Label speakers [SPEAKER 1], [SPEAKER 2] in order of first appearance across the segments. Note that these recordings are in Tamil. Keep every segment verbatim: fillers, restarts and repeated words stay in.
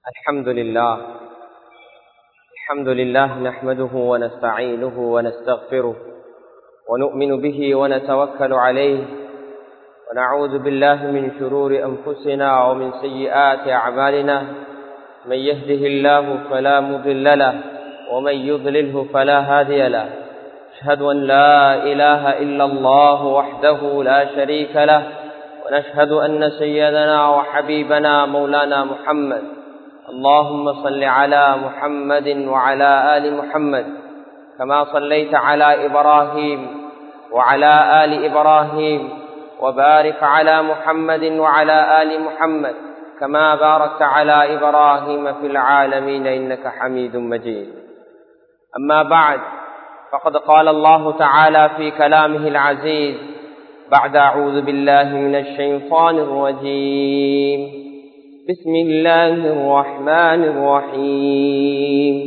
[SPEAKER 1] الحمد لله الحمد لله نحمده ونستعينه ونستغفره ونؤمن به ونتوكل عليه ونعوذ بالله من شرور أنفسنا ومن سيئات أعمالنا من يهده الله فلا مضل له ومن يضلله فلا هادي له أشهد أن لا إله إلا الله وحده لا شريك له ونشهد أن سيدنا وحبيبنا مولانا محمد اللهم صل على محمد وعلى آل محمد كما صليت على إبراهيم وعلى آل إبراهيم وبارك على محمد وعلى آل محمد كما باركت على إبراهيم في العالمين إنك حميد مجيد. أما بعد، فقد قال الله تعالى في كلامه العزيز بعد أعوذ بالله من الشيطان الرجيم بسم الله الرحمن الرحيم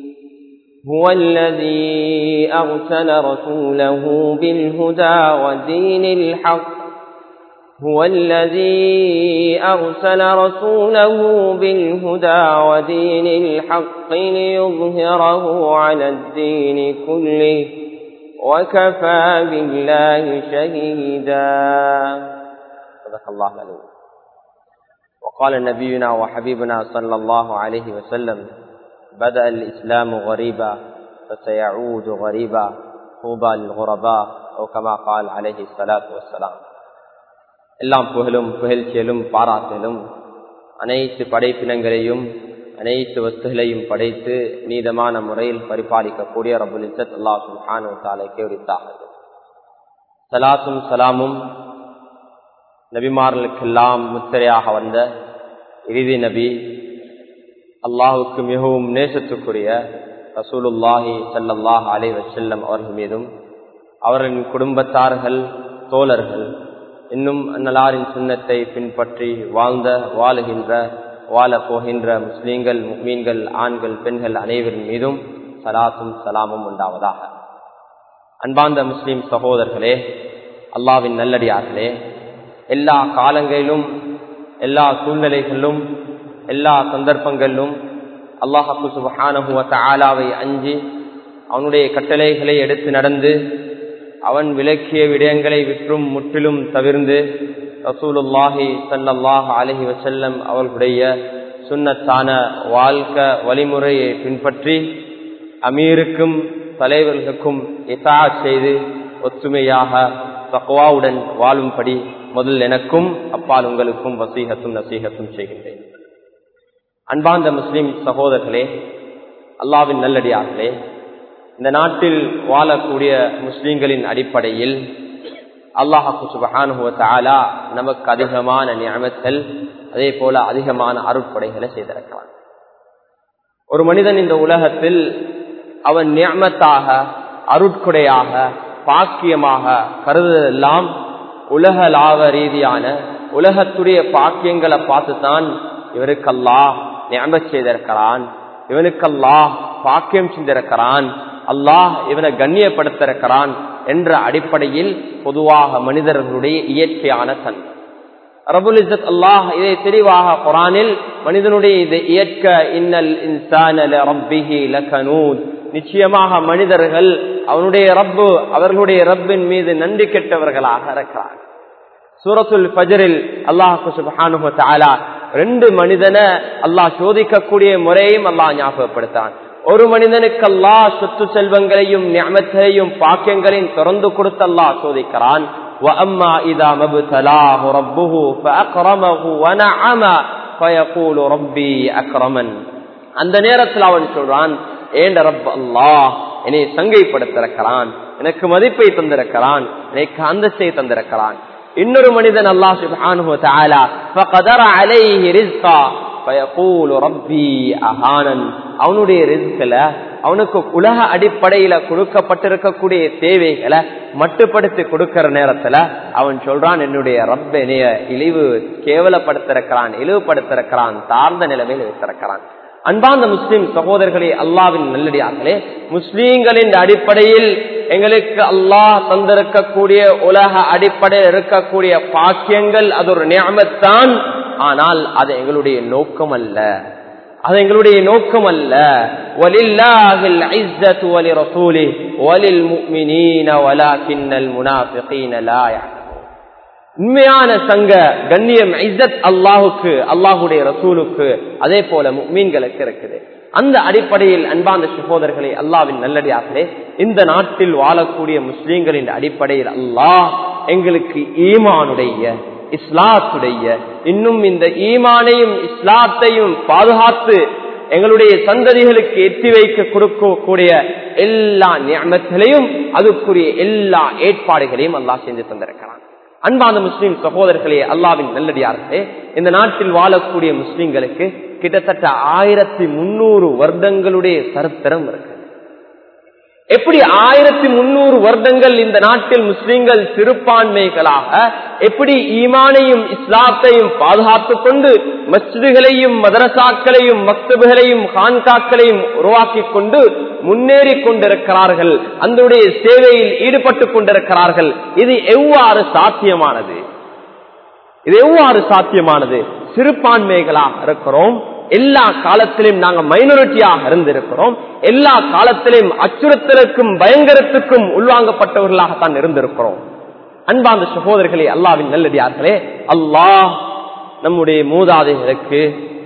[SPEAKER 1] هو الذي أرسل رسوله بالهدى ودين الحق هو الذي أرسل رسوله بالهدى ودين الحق ليظهره على الدين كله وكفى بالله شهيدا. صدق الله العظيم. وقال نبينا وحبيبنا صلى الله عليه وسلم بدأ الإسلام غريبا فسيعود غريبا طوبى للغرباء أو كما قال عليه الصلاة والسلام. எல்லாம் புகழும் புகழ்ச்சியிலும் பாராட்டிலும் அனைத்து படைப்பினங்களையும் அனைத்து வஸ்துகளையும் படைத்து நீதமான முறையில் பரிபாலிக்கக்கூடிய ரப்புல் இஸ்ஸத் அல்லாஹ் சுப்ஹானஹு வ தஆலாவுக்கே உரித்தாகட்டும். ஸலாத்தும் ஸலாமும் நபிமார்களுக்கெல்லாம் முத்திரையாக வந்த இறுதி நபி அல்லாஹுக்கு மிகவும் நேசத்துக்குரிய ரசூலுல்லாஹி ஸல்லல்லாஹு அலைஹி வஸல்லம் அவர்கள் மீதும் அவர்களின் குடும்பத்தார்கள் தோழர்கள் இன்னும் அன்னலாரின் சுன்னத்தை பின்பற்றி வாழ்ந்த வாழுகின்ற வாழ போகின்ற முஸ்லீம்கள் முஃமின்கள் ஆண்கள் பெண்கள் அனைவரின் மீதும் ஸலாத்தும் ஸலாமும் உண்டாவதாக. அன்பார்ந்த முஸ்லிம் சகோதரர்களே, அல்லாஹ்வின் நல்லடியார்களே, எல்லா காலங்களிலும் எல்லா சூழ்நிலைகளிலும் எல்லா சந்தர்ப்பங்களிலும் அல்லாஹ் சுப்ஹானஹு வ தஆலாவை அஞ்சி அவனுடைய கட்டளைகளை எடுத்து நடந்து அவன் விலக்கிய விடயங்களை விற்றும் முற்றிலும் தவிர்ந்து ரசூலுல்லாஹி ஸல்லல்லாஹு அலைஹி வஸல்லம் அவர்களுடைய சுன்னத்தான வாழ்க்கை வழிமுறையை பின்பற்றி அமீருக்கும் தலைவர்களுக்கும் இதாஅத் செய்து ஒத்துமையாக தக்வாவுடன் வாழும்படி முதல் எனக்கும் அப்பால் உங்களுக்கும் வசீகத்தும் நசீகத்தும் செய்கின்றேன். அன்பார்ந்த முஸ்லிம் சகோதரர்களே, அல்லாஹ்வின் நல்லடியார்களே, இந்த நாட்டில் வாழக்கூடிய முஸ்லிம்களின் அடிப்படையில் அல்லாஹ் சுப்ஹானஹு வ தஆலா நமக்கு அதிகமான நிஅமத்கள் அதே போல அதிகமான அருட்படைகளை செய்திருக்கிறான். ஒரு மனிதன் இந்த உலகத்தில் அவன் நிஅமத்தாக அருட்கொடையாக பாக்கியமாக கருதுவதெல்லாம் உலகளாவ ரீதியான உலகத்துடைய பாக்கியங்களை பார்த்துதான் இவருக்கு அல்லாஹ் நிஅமத் செய்திருக்கிறான், இவனுக்கு அல்லாஹ் பாக்கியம் செஞ்சிருக்கிறான், அல்லாஹ் இவனை கண்ணியப்படுத்திருக்கிறான் என்ற அடிப்படையில் பொதுவாக மனிதர்களுடைய இயற்கையான தன்மை. ரப்புல் இஸ்ஸத் அல்லாஹ் இதை தெளிவாக குர்ஆனில் மனிதனுடைய இது இயற்க இன்னல் இன்சான லரப்பிஹி லகனூத், நிச்சயமாக மனிதர்கள் அவனுடைய ரப்பு அவர்களுடைய ரப்பின் மீது நன்றி கெட்டவர்களாக இருக்கிறார். சூரத்துல் ஃபஜ்ரில் அல்லாஹ் சுப்ஹானஹு வ தஆலா ரெண்டு மனிதனை அல்லாஹ் சோதிக்கக்கூடிய முறையும் அல்லாஹ் ஞாபகப்படுத்தான். ஒரு மனிதனுக்கு அல்லாஹ் சொத்து செல்வங்களையும் நிஅமத்தையும் பாக்கியங்களையும் திறந்து கொடுத்து அல்லாஹ் சோதிக்கிறான். வஅம்மா இதா மப்தலாஹு ரப்புஹு ஃபஅக்ரமஹு வனஅம ஃபயகூலு ரப்பி அக்ரமன். அந்த நேரத்தில் அவன் சொல்றான், ஏண்ட ரப் அல்லாஹ் என்னை சங்கைப்படுத்திருக்கிறான், எனக்கு மதிப்பை தந்திருக்கிறான், எனக்கு அந்தஸ்தை தந்திருக்கிறான். இன்னொரு மனிதன் அல்லாஹ் சுப்ஹானஹு வ தஆலா ஃபகதர அலைஹி ரிஸ்கா ஃபயகூலு ரப்பி அஹானன். அவனுடைய ரிஸ்க்ல அவனுக்கு உலக அடிப்படையில கொடுக்கப்பட்டிருக்கக்கூடிய தேவைகளை மட்டுப்படுத்தி கொடுக்கிற நேரத்துல அவன் சொல்றான், என்னுடைய ரப்ப என்னைய இழிவு கேவலப்படுத்திருக்கிறான், இழிவுபடுத்திருக்கிறான், தாழ்ந்த நிலைமையில் வைத்திருக்கிறான். அன்பார்ந்த முஸ்லிம் சகோதரர்களே, அல்லாஹ்வின் நல்லடியார்களே, முஸ்லீம்களின் அடிப்படையில் எங்களுக்கு அல்லாஹ் தந்திருக்கக்கூடிய உலக அடிப்படையில் இருக்கக்கூடிய பாக்கியங்கள் அது ஒரு நிஅமத் தான். ஆனால் அது எங்களுடைய நோக்கம் அல்ல. அது எங்களுடைய நோக்கம் அல்ல. வலில்லாஹில் இஸ்ஸத்து வலிரசூலிஹி வலில்முஃமினீன வலாகின்னல் முனாஃபிகீன லா யஅலமூன். உண்மையான சங்க கண்ணியம் இஸ்ஸத் அல்லாஹ்வுக்கு, அல்லாஹ்வுடைய ரசூலுக்கு, அதே போல முஃமின்களுக்கு இருக்குது. அந்த அடிப்படையில் அன்பார்ந்த சகோதரர்களே, அல்லாஹ்வின் நல்லடியார்களே, இந்த நாட்டில் வாழக்கூடிய முஸ்லிம்களின் அடிப்படையில் அல்லாஹ் எங்களுக்கு ஈமானுடைய, இஸ்லாத்துடைய, இன்னும் இந்த ஈமானையும் இஸ்லாத்தையும் பாதுகாத்து எங்களுடைய சந்ததிகளுக்கு எத்தி வைக்க கொடுக்கக்கூடிய எல்லா நியமங்களையும், அதுக்குரிய எல்லா ஏற்பாடுகளையும் அல்லாஹ் செஞ்சு தந்திருக்கிறான். அன்பான முஸ்லிம் சகோதரர்களே, அல்லாஹ்வின் நல்லடியார்களே, இந்த நாட்டில் வாழக்கூடிய முஸ்லிம்களுக்கு கிட்டத்தட்ட ஆயிரத்தி முன்னூறு வருடங்களுடைய சரித்திரம் இருக்கு. எப்படி ஆயிரத்தி முன்னூறு வருடங்கள் இந்த நாட்டில் முஸ்லிம்கள் சிறுபான்மைகளாக எப்படி ஈமானையும் இஸ்லாத்தையும் பாதுகாத்துக் கொண்டு மஸ்ஜிதுகளையும் மதரசாக்களையும் மக்தபுகளையும் கான்காக்களையும் உருவாக்கி கொண்டு முன்னேறி கொண்டிருக்கிறார்கள், அதனுடைய சேவையில் ஈடுபட்டுக் கொண்டிருக்கிறார்கள். இது எவ்வாறு சாத்தியமானது? இது எவ்வாறு சாத்தியமானது? சிறுபான்மைகளாக இருக்கிறோம், எல்லா காலத்திலும் நாங்கள் மைனாரிட்டியாக இருந்திருக்கிறோம், எல்லா காலத்திலும் அச்சுறுத்தலுக்கும் பயங்கரத்துக்கும் உள்வாங்கப்பட்டவர்களாகத்தான் இருந்திருக்கிறோம். அன்பார்ந்த சகோதரர்களே, அல்லாஹ்வின் நல்லடியார்களே, அல்லாஹ் நம்முடைய மூதாதைகளுக்கு,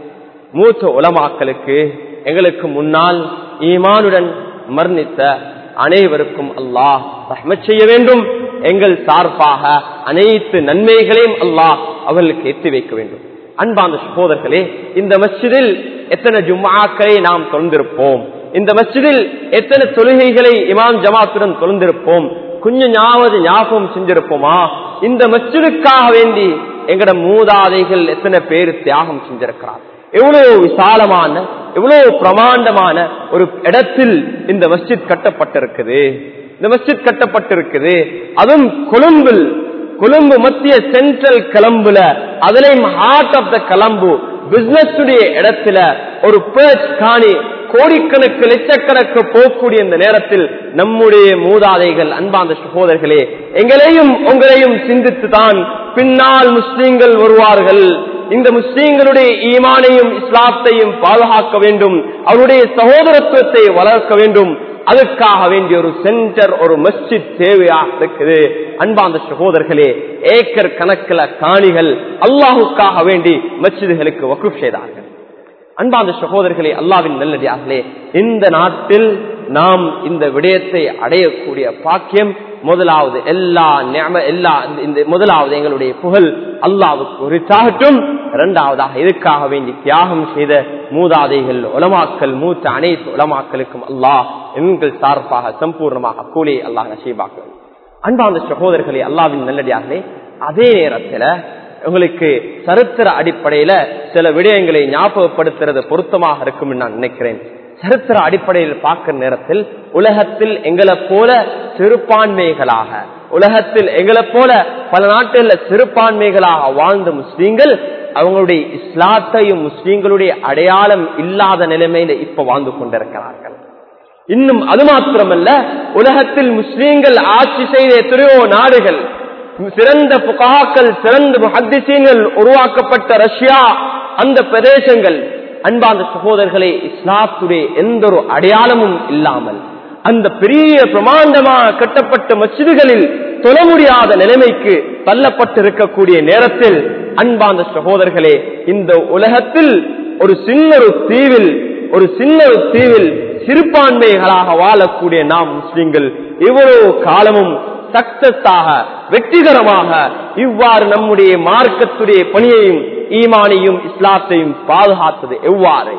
[SPEAKER 1] மூத்த உலமாக்களுக்கு, எங்களுக்கு முன்னால் ஈமானுடன் மரணித்த அனைவருக்கும் அல்லாஹ் ரஹ்மத் செய்ய வேண்டும். எங்கள் சார்பாக அனைத்து நன்மைகளையும் அல்லாஹ் அவர்களுக்கு எத்தி வைக்க வேண்டும். அன்பார்ந்த சகோதரர்களே, இந்த மஸ்ஜிதில் எத்தனை ஜும்ஆக்களை நாம் தொழுந்திருப்போம், இந்த மஸ்ஜிதில் எத்தனை தொழுகைகளை இமாம் ஜமாத்துடன் தொழுந்திருப்போம், கொஞ்சம் ஞாபக ஞாபகம் செஞ்சிருப்போமா? இந்த மஸ்ஜிதுக்காக வேண்டி எங்கட மூதாதைகள் எத்தனை பேர் தியாகம் செஞ்சிருக்கிறார். எவ்வளவு விசாலமான, எவ்வளவு பிரமாண்டமான ஒரு இடத்தில் இந்த மஸ்ஜித் கட்டப்பட்டிருக்குது. இந்த மஸ்ஜித் கட்டப்பட்டிருக்குது, அதுவும் கொழும்பில், கொழும்பு மத்திய சென்ட்ரல் கிளம்புல, அதுலயும் ஹார்ட் ஆஃப் த கிளம்பு பிசினஸ் இடத்துல ஒரு பேர்ச் காணி கோடிக்கணக்கு லட்சக்கணக்கு போகக்கூடிய இந்த நேரத்தில் நம்முடைய மூதாதைகள், அன்பார்ந்த சகோதரர்களே, எங்களையும் உங்களையும் சிந்தித்துதான் பின்னால் முஸ்லீம்கள் வருவார்கள். இந்த முஸ்லீம்களுடைய ஈமானையும் இஸ்லாத்தையும் பாதுகாக்க வேண்டும், அவருடைய சகோதரத்துவத்தை வளர்க்க வேண்டும். அதுக்காக வேண்டிய ஒரு சென்டர், ஒரு மஸ்ஜித் தேவையாக இருக்குது. அன்பார்ந்த சகோதரர்களே, ஏக்கர் கணக்கில் காணிகள் அல்லாஹுக்காக வேண்டி மஸ்ஜிதுகளுக்கு வக்ஃப் செய்தார்கள். அன்பார்ந்த சகோதரர்களே, அல்லாஹ்வின் நல்லடியார்களே, இந்த நாட்டில் நாம் இந்த விடயத்தை அடையக்கூடிய பாக்கியம் முதலாவது எல்லா எல்லா இந்த முதலாவது எங்களுடைய புகழ் அல்லாஹ்வுக்கு உரித்தாகட்டும். இரண்டாவதாக இதுக்காக வேண்டி தியாகம் செய்த மூதாதைகள், உலமாக்கள், மூத்த அனைத்து உலமாக்களுக்கும் அல்லாஹ் எங்கள் சார்பாக சம்பூர்ணமாக கூலி அல்லாஹ் நசீபாக்க. அன்பார்ந்த சகோதரர்களே, அல்லாஹ்வின் நல்லடியார்களே, அதே நேரத்தில் உங்களுக்கு சரித்திர அடிப்படையில சில விடயங்களை ஞாபகப்படுத்துறது பொருத்தமாக இருக்கும் நான் நினைக்கிறேன். சரித்திர அடிப்படையில் பார்க்கிற நேரத்தில் உலகத்தில் எங்களை போல சிறுபான்மைகளாக, உலகத்தில் எங்களை போல பல நாட்டில் சிறுபான்மைகளாக வாழ்ந்த முஸ்லீம்கள் அவங்களுடைய இஸ்லாத்தையும் முஸ்லீம்களுடைய அடையாளம் இல்லாத நிலைமையில இப்ப வாழ்ந்து கொண்டிருக்கிறார்கள். இன்னும் அது மாத்திரமல்ல, உலகத்தில் முஸ்லீம்கள் ஆட்சி செய்த எத்தனையோ நாடுகள், சிறந்த புகாக்கள், சிறந்த முஹத்திஸீன்கள் உருவாக்கப்பட்ட ரஷ்யா, அந்த பிரதேசங்கள், அன்பார்ந்த சகோதரர்களே, இஸ்லாத்துடைய எந்த ஒரு அடையாளமும் இல்லாமல் அந்த பெரிய பிரமாண்டமாக கட்டப்பட்ட மஸ்ஜிதுகளில் தொழ முடியாத நிலைமைக்கு தள்ளப்பட்டிருக்கக்கூடிய நேரத்தில், அன்பார்ந்த சகோதரர்களே, இந்த உலகத்தில் ஒரு சின்ன ஒரு தீவில், ஒரு சின்ன ஒரு தீவில் சிறுபான்மைகளாக வாழக்கூடிய நாம் முஸ்லிம்கள் இவ்வளவு காலமும் சக்சஸாக, வெற்றிகரமாக இவ்வாறு நம்முடைய மார்க்கத்துடைய பணியையும் ஈமானையும் இஸ்லாத்தையும் பாதுகாத்தது எவ்வாறு?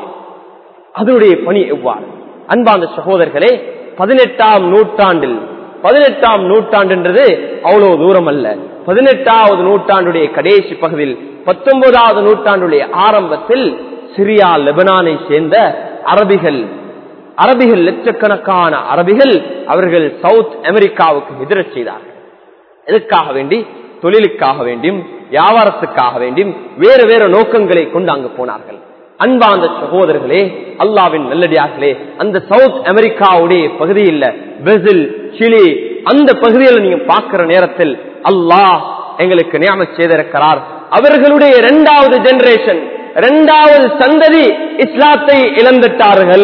[SPEAKER 1] அதனுடைய பணி எவ்வாறு? அன்பார்ந்த சகோதரர்களே, பதினெட்டாம் நூற்றாண்டில், பதினெட்டாம் நூற்றாண்டுன்றது அவ்வளவு தூரம் அல்ல, பதினெட்டாவது நூற்றாண்டுடைய கடைசி பகுதியில், பத்தொன்பதாவது நூற்றாண்டுடைய ஆரம்பத்தில் சிரியா, லெபனானை சேர்ந்த அரபிகள், அரபிகள் லட்சக்கணக்கான அரபிகள் அவர்கள் சவுத் அமெரிக்காவுக்கு ஹிஜ்ரத் செய்தார்கள். எதுக்காக வேண்டி? தொழிலுக்காக வேண்டியும் வியாபாரத்துக்காக வேண்டியும் வேறு வேறு நோக்கங்களை கொண்டு அங்கு போனார்கள். அன்பார்ந்த சகோதரர்களே, அல்லாஹ்வின் நல்லடியார்களே, அந்த சவுத் அமெரிக்காவுடைய பகுதியில் பிரேசில், சிலி, அந்த பகுதியில் நீங்க பார்க்கிற நேரத்தில் அல்லாஹ் எங்களுக்கு நியமத் செய்திருக்கிறார். அவர்களுடைய இரண்டாவது ஜெனரேஷன், இரண்டாவது சந்ததி இஸ்லாத்தை இழந்துட்டார்கள்.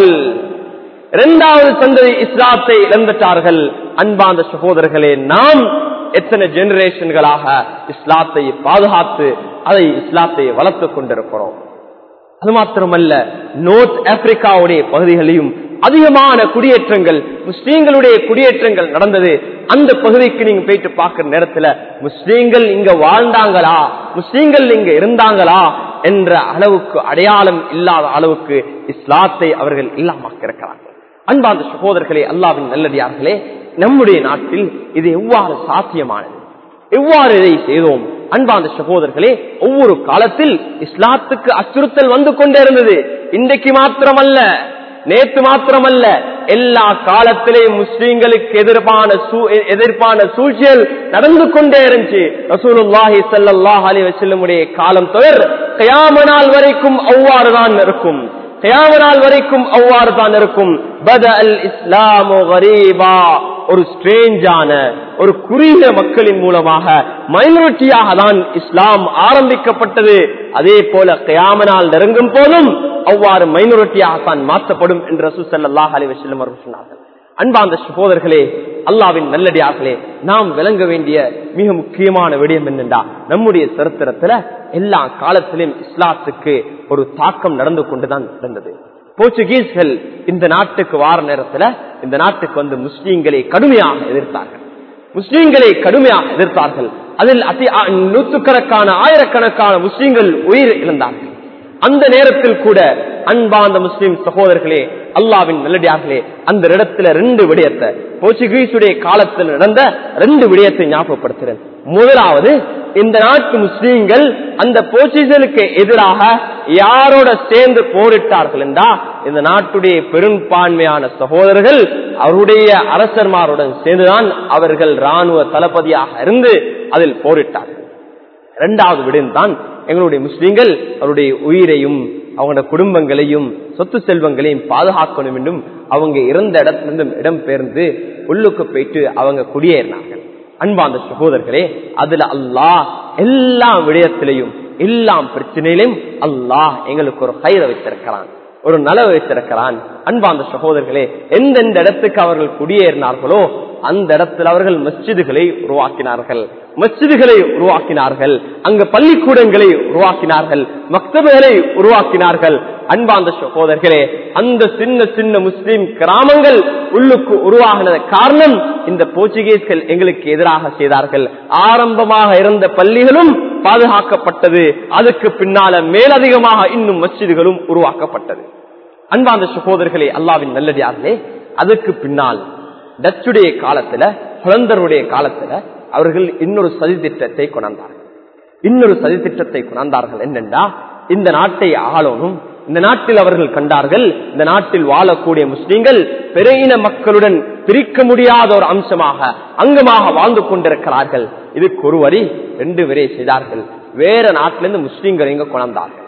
[SPEAKER 1] இரண்டாவது சந்ததி இஸ்லாத்தை இழந்துட்டார்கள். அன்பார்ந்த சகோதரர்களே, நாம் எத்தனை ஜெனரேஷன்களாக இஸ்லாத்தை பாதுகாத்து அதை இஸ்லாத்தை வளர்த்துக் கொண்டிருக்கிறோம். அது மாத்திரமல்ல, நோர்த் ஆப்பிரிக்காவுடைய பகுதிகளையும் அதிகமான குடியேற்றங்கள், முஸ்லீம்களுடைய குடியேற்றங்கள் நடந்தது. அந்த பகுதிக்கு நீங்க போயிட்டு பார்க்கிற நேரத்துல முஸ்லீம்கள் இங்க வாழ்ந்தாங்களா, முஸ்லீம்கள் இங்க இருந்தாங்களா என்ற அளவுக்கு அடையாளம் இல்லாத அளவுக்கு இஸ்லாத்தை அவர்கள் இல்லாமக்க இருக்கிறார்கள். அன்பார்ந்த சகோதரர்களே, அல்லாஹ்வின் நல்லடியார்களே, நம்முடைய நாட்டில் இது எவ்வாறு சாத்தியமானது, எவ்வாறு இதை செய்தோம்? அன்பார்ந்த சகோதரர்களே, ஒவ்வொரு காலத்தில் இஸ்லாத்துக்கு அச்சுறுத்தல் வந்து கொண்டே இருந்தது. இன்றைக்கு மாத்திரமல்ல, நேற்று மாத்திரமல்ல, எல்லா காலத்திலேயும் முஸ்லீம்களுக்கு எதிர்ப்பான எதிர்ப்பான சூழ்ச்சிகள் நடந்து கொண்டே இருந்துச்சு. ரசூலுல்லாஹி ஸல்லல்லாஹு அலைஹி வஸல்லம் உடைய காலம் தவிர கியாமத் நாள் வரைக்கும் அவ்வாறுதான் இருக்கும். கியாமத் நாள் வரைக்கும் அவ்வாறு தான் இருக்கும். பதஅல் இஸ்லாமு கரீபா, ஒரு ஸ்ட்ரேஞ்சான ஒரு குறுகிய மக்களின் மூலமாக மைனாரிட்டியாக தான் இஸ்லாம் ஆரம்பிக்கப்பட்டது. அதே போல கியாமத் நாள் நெருங்கும் போதும் அவ்வாறு மைனாரிட்டியாக தான் மாற்றப்படும் என்று ரசூல் ஸல்லல்லாஹு அலைஹி வஸல்லம் அவர்கள் சொன்னார்கள். அன்பார்ந்த சகோதரர்களே, அல்லாஹ்வின் நல்லடியார்களே, நாம் விளங்க வேண்டிய மிக முக்கியமான விடயம் என்னென்றா, நம்முடைய சரித்திரத்துல எல்லா காலத்திலும் இஸ்லாத்துக்கு ஒரு தாக்கம் நடந்து கொண்டுதான் இருந்தது. போர்ச்சுகீஸ்கள் இந்த நாட்டுக்கு வார நேரத்துல இந்த நாட்டுக்கு வந்து முஸ்லீம்களை கடுமையாக எதிர்த்தார்கள். முஸ்லீம்களை கடுமையாக எதிர்த்தார்கள். அதில் அதி நூற்றுக்கணக்கான ஆயிரக்கணக்கான முஸ்லீம்கள் உயிர் இழந்தார்கள். அந்த நேரத்தில் கூட அன்பார்ந்த முஸ்லிம் சகோதரர்களே, அல்லாஹ்வின் நல்லடியார்களே, அந்த இடத்துல ரெண்டு விடயத்தை, போர்ச்சுகீசுடைய காலத்தில் நடந்த ரெண்டு விடயத்தை ஞாபகப்படுத்துறேன். முதலாவது, இந்த நாட்டு முஸ்லீம்கள் அந்த போர்ச்சுகீசுக்கு எதிராக யாரோட சேர்ந்து போரிட்டார்கள் என்றா, இந்த நாட்டுடைய பெரும்பான்மையான சகோதரர்கள் அவருடைய அரசர்மாருடன் சேர்ந்துதான் அவர்கள் ராணுவ தளபதியாக இருந்து அதில் போரிட்டார்கள். இரண்டாவது விடயம் தான், எங்களுடைய முஸ்லீம்கள் அவருடைய உயிரையும் அவங்களோட குடும்பங்களையும் சொத்து செல்வங்களையும் பாதுகாக்கணும் என்றும் அவங்க இருந்த இடத்திலிருந்தும் இடம் பெயர்ந்து உள்ளுக்கு போயிட்டு அவங்க குடியேறினார்கள். அன்பார்ந்த சகோதரர்களே, அதுல அல்லாஹ் எல்லா விடயத்திலையும் எல்லா பிரச்சனையிலும் அல்லாஹ் எங்களுக்கு ஒரு கயிறை வைத்திருக்கிறான், ஒரு நலவை வைத்திருக்கிறான். அன்பார்ந்த சகோதரர்களே, எந்தெந்த இடத்துக்கு அவர்கள் குடியேறினார்களோ அந்த இடத்தில் அவர்கள் மஸ்ஜிதுகளை உருவாக்கினார்கள், மஸ்ஜிதுகளை உருவாக்கினார்கள், அங்கு பள்ளிக்கூடங்களை உருவாக்கினார்கள், மக்தபுகளை உருவாக்கினார்கள். அன்பார்ந்த சகோதரர்களே, அந்த சின்ன சின்ன முஸ்லிம் கிராமங்கள் உள்ளுக்கு உருவாகின காரணம் இந்த போர்ச்சுகீஸ்கள் எங்களுக்கு எதிராக செய்தார்கள். ஆரம்பமாக இருந்த பள்ளிகளும் பாதுகாக்கப்பட்டது, அதுக்கு பின்னால மேலதிகமாக இன்னும் மஸ்ஜிதுகளும் உருவாக்கப்பட்டது. அன்பார்ந்த சகோதரர்களே, அல்லாஹ்வின் நல்லடியார்களே, அதுக்கு பின்னால் டச்சுடைய காலத்துல, ஹொலந்தருடைய காலத்துல அவர்கள் இன்னொரு சதி திட்டத்தை கொண்டார்கள். இன்னொரு சதி திட்டத்தை கொண்டார்கள் என்னென்றா, இந்த நாட்டை ஆளணும். இந்த நாட்டில் அவர்கள் கண்டார்கள், இந்த நாட்டில் வாழக்கூடிய முஸ்லிம்கள் பெரிய மக்களுடன் பிரிக்க முடியாத ஒரு அம்சமாக அங்கமாக வாழ்ந்து கொண்டிருக்கிறார்கள். இதுக்கு ஒரு வரி ரெண்டு வரை செய்தார்கள். வேற நாட்டிலிருந்து முஸ்லிம்கள் இங்க கொண்டார்கள்.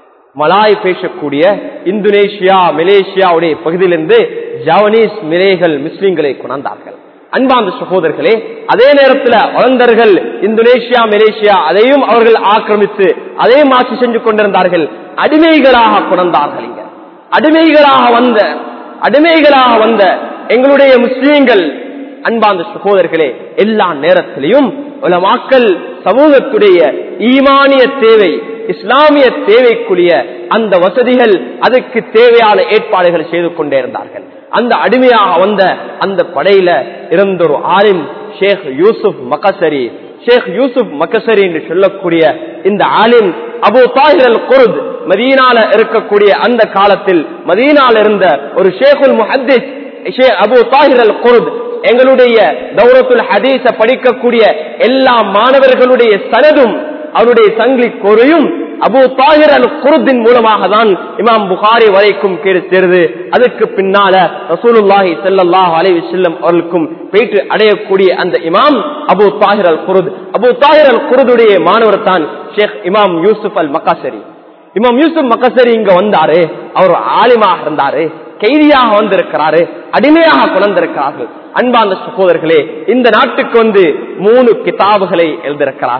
[SPEAKER 1] மலாய் பேசக்கூடிய இந்தோனேஷியா, மலேசியாவுடைய பகுதியிலிருந்து ஜாவனீஸ் மிலேகள் முஸ்லிம்களை கொண்டார்கள். அன்பார்ந்த சகோதரர்களே, அதே நேரத்தில் ஒலந்தர்கள் இந்தோனேஷியா, மலேசியா அதையும் அவர்கள் ஆக்கிரமித்து அதே மாற்றி செஞ்சு கொண்டிருந்தார்கள். அடிமைகளாக கொண்டார்கள். இங்க அடிமைகளாக வந்த அடிமைகளாக வந்த எங்களுடைய முஸ்லீம்கள், அன்பார்ந்த சகோதரர்களே, எல்லா நேரத்திலையும் உலமாக்கள் சமூகத்துடைய ஈமானிய தேவை, இஸ்லாமிய தேவைக்குரிய அந்த வசதிகள், அதுக்கு தேவையான ஏற்பாடுகள் செய்து கொண்டே இருந்தார்கள். அந்த அடிமையாக வந்த அந்த படையில இருந்த ஒரு ஆலிம் ஷேக் யூசுப் மக்கசரி. ஷேக் யூசுப் மக்கசரி என்று சொல்லக்கூடிய இந்த ஆலிம் அபு தாஹிர் அல் குர்த், மதீனால இருக்கக்கூடிய அந்த காலத்தில் மதீனால இருந்த ஒரு ஷேகுல் முஹத்திஸ் அபு தாஹிர் அல் குர்த், எங்களுடைய தௌரத்துல் ஹதீஸ படிக்கக்கூடிய எல்லா மாணவர்களுடைய சனதும் அவருடைய சங்கிலி கோரையும் அபு தாஹிர் அல் குர்தின் மூலமாக தான் இமாம் புகாரி வரைக்கும் சேர்ந்து அதுக்கு பின்னால ரசூலுல்லாஹி ஸல்லல்லாஹு அலைஹி வஸல்லம் அவர்களுக்கும் போயிட்டு அடையக்கூடிய அந்த இமாம் அபு தாஹிர் அல் குர்த். அபு தாஹிர் அல் குர்துடைய மாணவர் தான் ஷேக் இமாம் யூசுப் அல் மக்கசரி. இமாம் யூசுப் மக்கசரி இங்க வந்தாரு, அவர் ஆலிமாக இருந்தாரு, கைதியாக வந்திருக்கிறாரு, அடிமையாக கொண்டிருக்கிறார்கள். அன்பார்ந்த சகோதரர்களே, இந்த நாட்டுக்கு வந்து மூணு கிதாபுகளை எழுதியிருக்கிறார்கள்.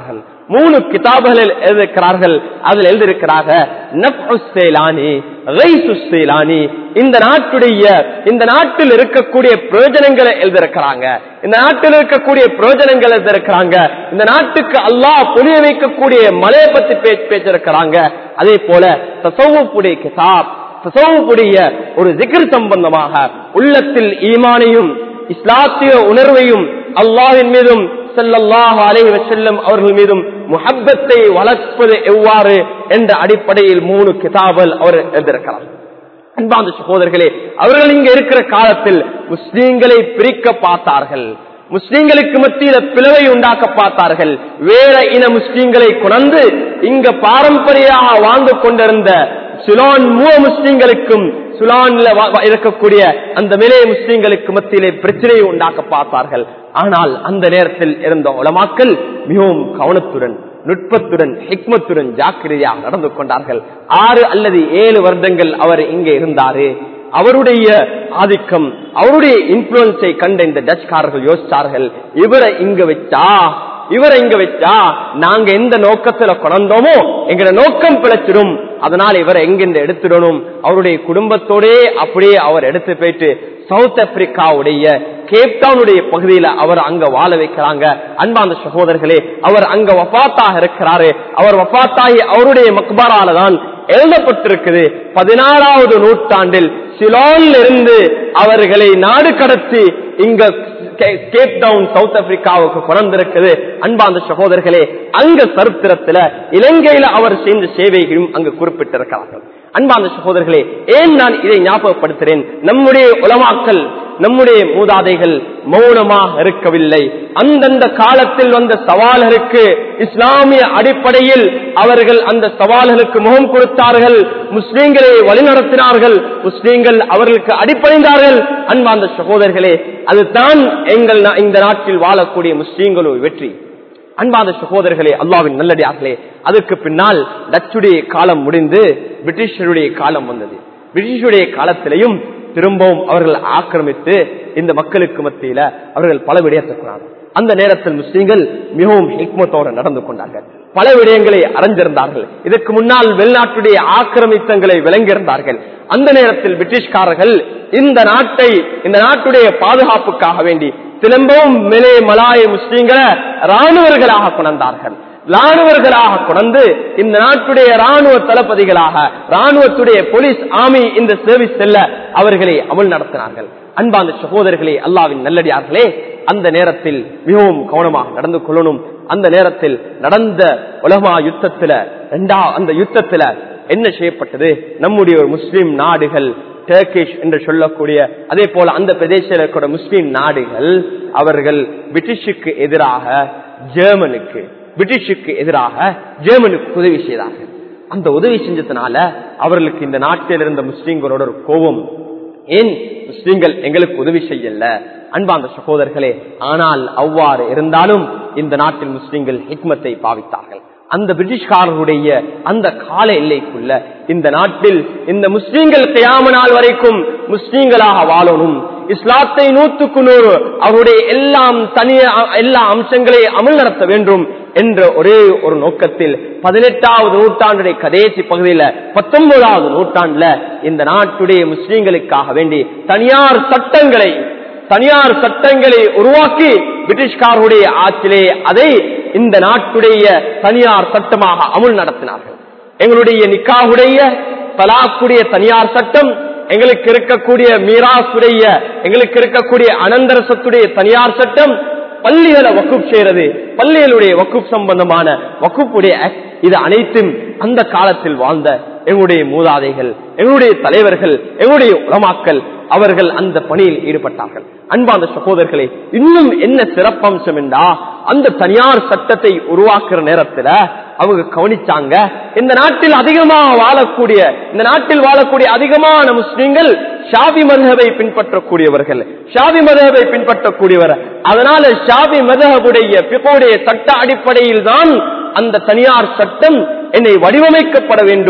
[SPEAKER 1] மூணு கிதாபுகளில் எழுதியிருக்கிறார்கள். அதில் எழுதியிருக்கிறாங்க நஃப்உஸ் ஸைலானி, கைசுஸ் ஸைலானி, இந்த நாட்டுடைய இந்த நாட்டில் இருக்கக்கூடிய பிரயோஜனங்களை எழுதியிருக்கிறாங்க. இந்த நாட்டில் இருக்கக்கூடிய பிரயோஜனங்கள் எழுதியிருக்கிறாங்க. இந்த நாட்டுக்கு அல்லாஹ் புரிய வைக்கக்கூடிய மலையை பத்தி பேச்சிருக்கிறாங்க. அதே போல தஸவ்வுஃபுடைய கிதாப், தஸவ்வுஃபுடைய ஒரு zikr சம்பந்தமாக உள்ளத்தில் ஈமானையும் இஸ்லாத்திய உணர்வையும் அல்லாஹ்வின் மீதும் ஸல்லல்லாஹு அலைஹி வஸல்லம் அவர்கள் மீதும் முஹப்பத்தை வளர்ப்பது எவ்வாறு என்ற அடிப்படையில் மூணு கிதாபுகள் அவர் எழுதியிருக்கிறார். அன்பார்ந்த சகோதரர்களே, அவர்கள் இங்க இருக்கிற காலத்தில் முஸ்லிம்களை பிரிக்க பார்த்தார்கள். முஸ்லிம்களுக்கு மத்தியில் பிளவை உண்டாக்க பார்த்தார்கள். வேற இன முஸ்லிம்களை கொண்டு இங்க பாரம்பரியமாக வாழ்ந்து கொண்டிருந்த சுலான் மூவ முஸ்லிம்களுக்கும் சுலான்ல இருக்கக்கூடிய அந்த மிலே முஸ்லிம்களுக்கு மத்தியிலே பிரச்சனையை உண்டாக்க பார்த்தார்கள். ஆனால் அந்த நேரத்தில் இருந்த உலமாக்கள் மிகவும் கவனத்துடன், நுட்பத்துடன், ஹிக்மத்துடன் ஜாக்கிரதையாக நடந்து கொண்டார்கள். ஆறு அல்லது ஏழு வருடங்கள் அவர் இங்கே இருந்தாரு. அவருடைய ஆதிக்கம், அவருடைய இன்ஃபுளுன்ஸை கண்ட இந்த டச்காரர்கள் யோசிச்சார்கள், இவரை இங்க வச்சா இவரை இங்க வச்சா நாங்க எந்த நோக்கத்துல கொண்டோமோ எங்க நோக்கம் பிழைச்சிடும். அதனால இவரை எங்கிருந்து எடுத்துடணும். அவருடைய குடும்பத்தோடே அப்படியே அவர் எடுத்து போயிட்டு சவுத் ஆப்பிரிக்காவுடைய கேப்டவுனுடைய பகுதியில அவர் அங்க வாழ வைக்கிறாங்க. அன்பாந்த சகோதரர்களே, அவர் அங்க வஃபாத்தாக இருக்கிறாரு. அவர் வஃபாத்தாகி அவருடைய மக்பரால தான் எழுதப்பட்டிருக்குது. பதினாறாவது நூற்றாண்டில் சிலோன்ல இருந்து அவர்களை நாடு கடத்தி இங்க கேப்டவுன் சவுத் ஆப்பிரிக்காவுக்கு பிறந்திருக்குது. அன்பாந்த சகோதரர்களே, அங்க சரித்திரத்துல இலங்கையில அவர் செய்த சேவைகளும் அங்கு குறிப்பிட்டிருக்கிறார்கள். அன்பாந்த சகோதரர்களே, ஏன் நான் இதை ஞாபகப்படுத்துகிறேன்? நம்முடைய உலமாக்கள், நம்முடைய மூதாதைகள் மௌனமாக இருக்கவில்லை. அந்தந்த காலத்தில் வந்த சவால்களுக்கு இஸ்லாமிய அடிப்படையில் அவர்கள் அந்த சவால்களுக்கு முகம் கொடுத்தார்கள். முஸ்லீம்களை வழிநடத்தினார்கள். முஸ்லீம்கள் அவர்களுக்கு அடிப்படைந்தார்கள். அன்பாந்த சகோதரர்களே, அதுதான் எங்கள் இந்த நாட்டில் வாழக்கூடிய முஸ்லீம்களுடைய வெற்றி. அன்பாத சகோதரர்களே, அல்லாஹ்வின் நல்லடியார்களே, அதுக்கு பின்னால் டச்சுடைய காலம் முடிந்து பிரிட்டிஷருடைய காலம் வந்தது. பிரிட்டிஷருடைய காலத்திலையும் திரும்பவும் அவர்கள் ஆக்கிரமித்து இந்த மக்களுக்கு மத்தியில அவர்கள் பல விடயத்தை கொண்டார்கள். அந்த நேரத்தில் முஸ்லீம்கள் மிகவும் ஹிக்மத்தோடு நடந்து கொண்டார்கள். பல விடயங்களை அறிஞ்சிருந்தார்கள். இதற்கு முன்னால் வெளிநாட்டுடைய ஆக்கிரமித்தங்களை விளங்கியிருந்தார்கள். அந்த நேரத்தில் பிரிட்டிஷ்காரர்கள் இந்த நாட்டை இந்த நாட்டுடைய பாதுகாப்புக்காக வேண்டி திரும்பவும் மிலே மலாய முஸ்லீம்களை ராணுவர்களாக கொண்டார்கள். ராணுவர்களாக கொண்டு இந்த நாட்டுடைய ராணுவ தளபதிகளாக, ராணுவத்துடைய போலீஸ் ஆர்மி இந்த சர்வீஸ் செல்ல அவர்களை அமல் நடத்தினார்கள். அன்பாந்த சகோதரர்களே, அல்லாஹ்வின் நல்லடியார்களே, அந்த நேரத்தில் மிகவும் கவனமாக நடந்து கொள்ளணும். அந்த நேரத்தில் நடந்த உலமா யுத்தத்துல இரண்டா அந்த யுத்தத்துல என்ன செய்யப்பட்டது? நம்முடைய ஒரு முஸ்லிம் நாடுகள், டர்க்கிஷ் என்று சொல்லக்கூடிய, அதே போல அந்த பிரதேசத்தில் இருக்கிற முஸ்லிம் நாடுகள் அவர்கள் பிரிட்டிஷுக்கு எதிராக ஜெர்மனுக்கு பிரிட்டிஷுக்கு எதிராக ஜெர்மனுக்கு உதவி செய்தார்கள். அந்த உதவி செஞ்சதுனால அவர்களுக்கு இந்த நாட்டில் இருந்த முஸ்லிம்களோட ஒரு கோபம், ஏன் முஸ்லிம்கள் எங்களுக்கு உதவி செய்யல? அன்பாந்த சகோதரர்களே, ஆனால் அவ்வாறு இருந்தாலும் இந்த நாட்டில் முஸ்லிம்கள் ஹிக்மத்தை பாவித்தார்கள். அந்த பிரிட்டிஷ்காரர்களுடைய அந்த கால எல்லைக்குள்ள இந்த நாட்டில் இந்த முஸ்லிம்கள் கியாம நாள் வரைக்கும் முஸ்லிம்களாக வாழணும், இஸ்லாத்தை நூற்றுக்கு நூறு அவருடைய எல்லாம் தனிய எல்லா அம்சங்களை அமல் நடத்த வேண்டும் என்ற ஒரே ஒரு நோக்கத்தில் பதினெட்டாவது நூற்றாண்டுடைய கடைசி பகுதியில பத்தொன்பதாவது நூற்றாண்டுல இந்த நாட்டுடைய முஸ்லிம்களுக்காக வேண்டி தனியார் சட்டங்களை தனியார் சட்டங்களை உருவாக்கி பிரிட்டிஷ்காரருடைய ஆட்சியிலே அதை இந்த நாட்டுடைய தனியார் சட்டமாக அமுல் நடத்தினார்கள். எங்களுடைய நிக்காஹுடைய தலாக்குடைய தனியார் சட்டம், எங்களுக்கு இருக்கக்கூடிய மீராசுடைய எங்களுக்கு இருக்கக்கூடிய அனந்தர சொத்துடைய தனியார் சட்டம், பள்ளிகளை வக்குப் செய்யறது, பள்ளிகளுடைய வக்குப் சம்பந்தமான வக்குப்புடைய இது அனைத்தும் அந்த காலத்தில் வாழ்ந்த எங்களுடைய மூதாதைகள், எங்களுடைய தலைவர்கள், எங்களுடைய உலமாக்கள் அவர்கள் அந்த பணியில் ஈடுபட்டார்கள். அன்பான சகோதரர்களே, இன்னும் என்ன சிறப்பம்சம் என்றா, அந்த தனியார் சட்டத்தை உருவாக்குற நேரத்துல அவங்க கவனிச்சாங்க, இந்த நாட்டில் அதிகமாக வாழக்கூடிய இந்த நாட்டில் வாழக்கூடிய அதிகமான முஸ்லிம்கள் ஷாஃபி மذஹபை பின்பற்றக்கூடியவர்கள், ஷாஃபி மذஹபை பின்பற்றக்கூடியவர். அதனால ஷாஃபி மذஹபுடைய பிகோடைய சட்ட அடிப்படையில் தான் அந்த தனியார் சட்டம் என்னை வடிவமைக்கப்பட வேண்டும்,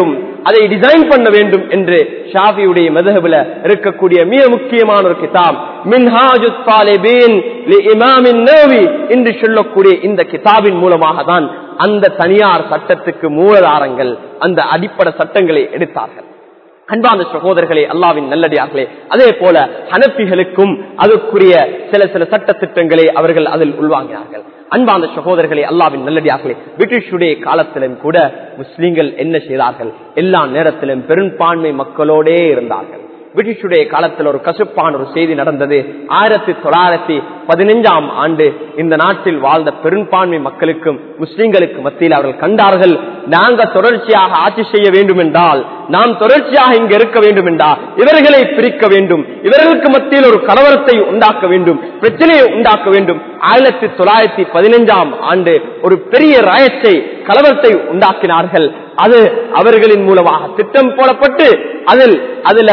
[SPEAKER 1] அதை டிசைன் பண்ண வேண்டும் என்று ஷாஃபியுடைய மذஹபில் இருக்கக்கூடிய மிக முக்கியமான ஒரு கிதாப் மின்ஹாஜுத் தாலிபீன் லிஇமாம் அன்-நவவி என்று சொல்லக்கூடிய இந்த கிதாபின் மூலமாக தான் அந்த தனியார் சட்டத்துக்கு மூலதாரங்கள் அந்த அடிப்படை சட்டங்களை எடுத்தார்கள். அன்பான சகோதரர்களே, அல்லாவின் நல்லடியார்களே, அதே போல ஹனபிகளுக்கும் அதற்குரிய சில சில சட்ட திட்டங்களை அவர்கள் அதில் உள்வாங்கினார்கள். அன்பான சகோதரர்களே, அல்லாவின் நல்லடியார்களே, பிரிட்டிஷுடைய காலத்திலும் கூட முஸ்லிம்கள் என்ன செய்தார்கள்? எல்லா நேரத்திலும் பெரும்பான்மை மக்களோடே இருந்தார்கள். பிரிட்டிஷுடைய காலத்தில் ஒரு கசுப்பான ஒரு செய்தி நடந்தது. ஆயிரத்தி தொள்ளாயிரத்தி பதினைஞ்சாம் ஆண்டு இந்த நாட்டில் வாழ்ந்த பெரும்பான்மை மக்களுக்கும் முஸ்லிம்களுக்கு மத்தியில் அவர்கள் கண்டார்கள், நாங்க தொடர்ச்சியாக ஆட்சி செய்ய வேண்டும் என்றால், நாம் தொடர்ச்சியாக இங்கு இருக்க வேண்டும் என்றால் இவர்களை பிரிக்க வேண்டும், இவர்களுக்கு மத்தியில் ஒரு கலவரத்தை உண்டாக்க வேண்டும், பிரச்சனையை உண்டாக்க வேண்டும். ஆயிரத்தி தொள்ளாயிரத்தி பதினைஞ்சாம் ஆண்டு ஒரு பெரிய ராயத்தை கலவரத்தை உண்டாக்கினார்கள். அது அவர்களின் மூலமாக திட்டம் போடப்பட்டு அதில் அதுல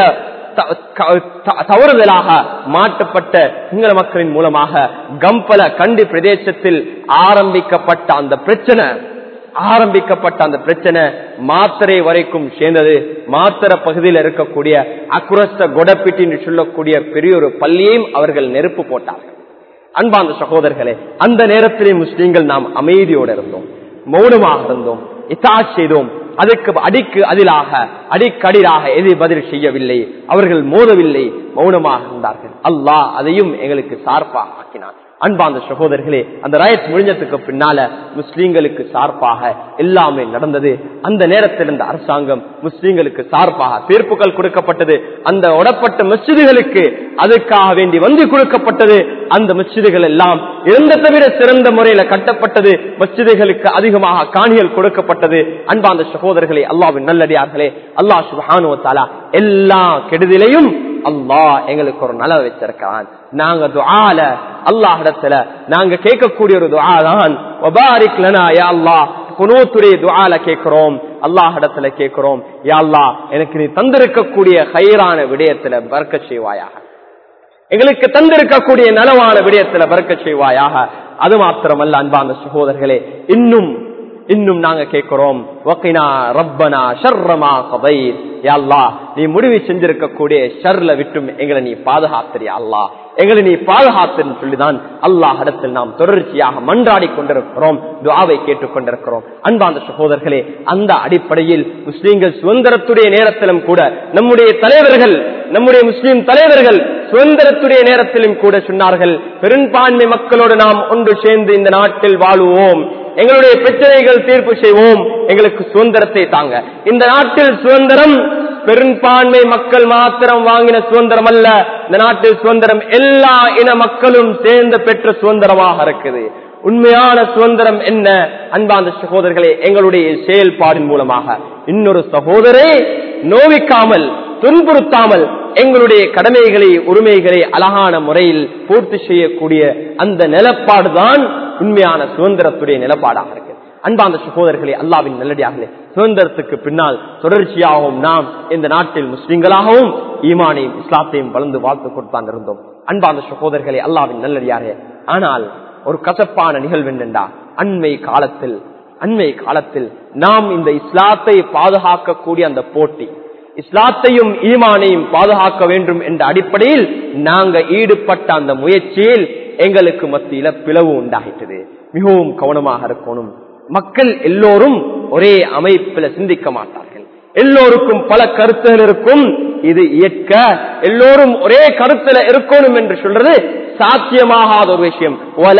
[SPEAKER 1] தவறுதலாக மாற்றப்பட்ட சிங்கள மக்களின் மூலமாக கம்பல கண்டி பிரதேசத்தில் ஆரம்பிக்கப்பட்ட அந்த பிரச்சனை ஆரம்பிக்கப்பட்ட அந்த பிரச்சனை மாத்தரை வரைக்கும் சேர்ந்தது. மாத்தர பகுதியில் இருக்கக்கூடிய அக்குரஸ்த கொடப்பிட்டி என்று சொல்லக்கூடிய பெரிய ஒரு பள்ளியையும் அவர்கள் நெருப்பு போட்டார்கள். அன்பார்ந்த சகோதரர்களே, அந்த நேரத்திலே முஸ்லீம்கள் நாம் அமைதியோடு இருந்தோம், மௌனமாக இருந்தோம், இத்தாத் செய்தோம். அதுக்கு அடிக்கு அதிலாக அடிக்கடிலாக எது பதில் செய்யவில்லை, அவர்கள் மோதவில்லை, மௌனமாக இருந்தார்கள். அல்லாஹ் அதையும் எங்களுக்கு சார்பாக ஆக்கினான். அன்பார்ந்த சகோதரர்களே, அந்த ராயத் முடிஞ்சதுக்கு பின்னால முஸ்லீம்களுக்கு சார்பாக எல்லாமே நடந்தது. அந்த நேரத்தில் இந்த அரசாங்கம் முஸ்லீம்களுக்கு சார்பாக தீர்ப்புகள் கொடுக்கப்பட்டது. அந்த ஒடப்பட்ட மஸ்ஜிதுகளுக்கு அதுக்காக வேண்டி வந்து கொடுக்கப்பட்டது. அந்த மஸ்ஜிதுகள் எல்லாம் இருந்ததை விட சிறந்த முறையில கட்டப்பட்டது. மஸ்ஜிதுகளுக்கு அதிகமாக காணிகள் கொடுக்கப்பட்டது. அன்பார்ந்த சகோதரர்களே, அல்லாஹ்வின் நல்லடியார்களே, அல்லாஹ் சுப்ஹானஹு வ தஆலா எல்லா கெடுதிலையும் அல்லாஹ் எங்களுக்கு ஒரு நலவை வச்சிருக்கிறான். நாங்க துஆல அல்லாஹ்விடத்துல நாங்க கேட்கக்கூடிய ஒரு துஆ தான் வபாரிக் லனா யா அல்லாஹ். குனூத்துடைய துஆல கேட்கிறோம், அல்லாஹ்விடத்துல கேட்கிறோம், யா அல்லாஹ் எனக்கு நீ தந்திருக்கக்கூடிய கைரான விடயத்துல பரக்கத் செய்வாயாக, எங்களுக்கு தந்திருக்கக்கூடிய நலவான விடயத்துல பரக்கத் செய்வாயாக. அது மாத்திரமல்ல அன்பான சகோதரர்களே, இன்னும் இன்னும் நாங்க கேட்கிறோம், வகினா ரப்பனா ஷர்ர மா கதைத். யா அல்லாஹ் நீ முடிவு செஞ்சிருக்கக்கூடிய ஷர்ல விட்டும் எங்களை நீ பாதுகாத்திரியா அல்லாஹ், எங்களை நீ பாதுகாத்துன்னு சொல்லிதான் அல்லாஹ் இடத்தில் நாம் தொடர்ச்சியாக மன்றாடி கொண்டிருக்கிறோம், துஆவை கேட்டுக் கொண்டிருக்கிறோம். அன்பார்ந்த சகோதரர்களே, அந்த அடிப்படையில் முஸ்லீம்கள் சுதந்திரத்துடைய நேரத்திலும் கூட நம்முடைய தலைவர்கள், நம்முடைய முஸ்லீம் தலைவர்கள் சுதந்திரத்துடைய நேரத்திலும் கூட சொன்னார்கள், பெரும்பான்மை மக்களோடு நாம் ஒன்று சேர்ந்து இந்த நாட்டில் வாழுவோம், எங்களுடைய பிரச்சனைகள் தீர்ப்பு செய்வோம், எங்களுக்கு சுதந்திரத்தை தாங்க. இந்த நாட்டில் சுதந்திரம் பெரும்பான்மை மக்கள் மாத்திரம் வாங்கின சுதந்திரம் அல்ல, இந்த நாட்டில் சுதந்திரம் எல்லா இன மக்களும் சேர்ந்து பெற்ற சுதந்திரமாக இருக்குது. உண்மையான சுதந்திரம் என்ன? அன்பார்ந்த சகோதரர்களே, எங்களுடைய செயல்பாடின் மூலமாக இன்னொரு சகோதரரை நோவிக்காமல் துன்புறுத்தாமல் எங்களுடைய கடமைகளை உரிமைகளை அழகான முறையில் பூர்த்தி செய்யக்கூடிய அந்த நிலப்பாடுதான் உண்மையான சுதந்திரத்துடைய நிலப்பாடாக இருக்கு. அன்பார்ந்த சகோதரர்களே, அல்லாஹ்வின் நல்லடியார்களே, சுதந்திரத்துக்கு பின்னால் தொடர்ச்சியாகவும் நாம் இந்த நாட்டில் முஸ்லிம்களாகவும் ஈமானையும் இஸ்லாத்தையும் வளர்ந்து வாழ்த்து கொடுத்தான் இருந்தோம். அன்பார்ந்த சகோதரர்களே, அல்லாஹ்வின் நல்லடியாரே, ஆனால் ஒரு கசப்பான நிகழ்வு என்னென்றா, அண்மை காலத்தில் அண்மை காலத்தில் நாம் இந்த இஸ்லாத்தை பாதுகாக்கக்கூடிய அந்த போட்டி, இஸ்லாத்தையும் ஈமானையும் பாதுகாக்க வேண்டும் என்ற அடிப்படையில் நாங்க ஈடுபட்ட அந்த முயற்சியில் எங்களுக்கு மத்தியில பிளவு உண்டாகிட்டது. மிகவும் கவனமாக இருக்கணும். மக்கள் எல்லோரும் ஒரே அமைப்பில சிந்திக்க மாட்டார்கள், எல்லோருக்கும் பல கருத்துகள் இருக்கும். இது இயற்க எல்லோரும் ஒரே கருத்துல இருக்கணும் என்று சொல்றது சாத்தியமாகாத ஒரு விஷயம்.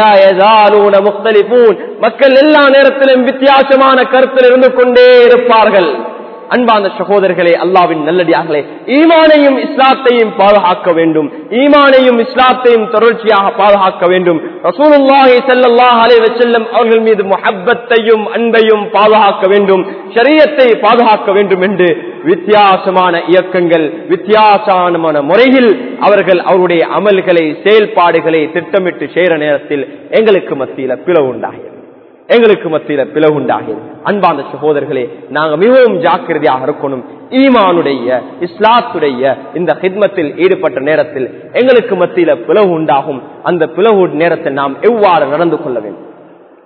[SPEAKER 1] மக்கள் எல்லா நேரத்திலும் வித்தியாசமான கருத்தில் இருந்து கொண்டே இருப்பார்கள். அன்பார்ந்த சகோதரர்களே, அல்லாஹ்வின் நல்லடியார்களே, ஈமானையும் இஸ்லாத்தையும் பாதுகாக்க வேண்டும், ஈமானையும் இஸ்லாத்தையும் தொடர்ச்சியாக பாதுகாக்க வேண்டும். ரசூலுல்லாஹி ஸல்லல்லாஹு அலைஹி வஸல்லம் அவர்கள் மீது முஹப்பத்தையும் அன்பையும் பாதுகாக்க வேண்டும், ஷரியத்தை பாதுகாக்க வேண்டும் என்று வித்தியாசமான இயக்கங்கள் வித்தியாசமான முறையில் அவர்கள் அவருடைய அமல்களை செயல்பாடுகளை திட்டமிட்டு செய்கிற நேரத்தில் எங்களுக்கு மத்தியில பிளவு உண்டாகிறது எங்களுக்கு மத்தியில பிளவு உண்டாகிறது. அன்பார்ந்த சகோதரர்களே, நாங்க மிகவும் ஜாக்கிரதையாக இருக்கணும். ஈமானுடைய இஸ்லாத்துடைய இந்த ஹித்மத்தில் ஈடுபட்ட நேரத்தில் எங்களுக்கு மத்தியில பிளவு உண்டாகும். அந்த பிளவு நேரத்தில் நாம் எவ்வாறு நடந்து கொள்ள வேண்டும்?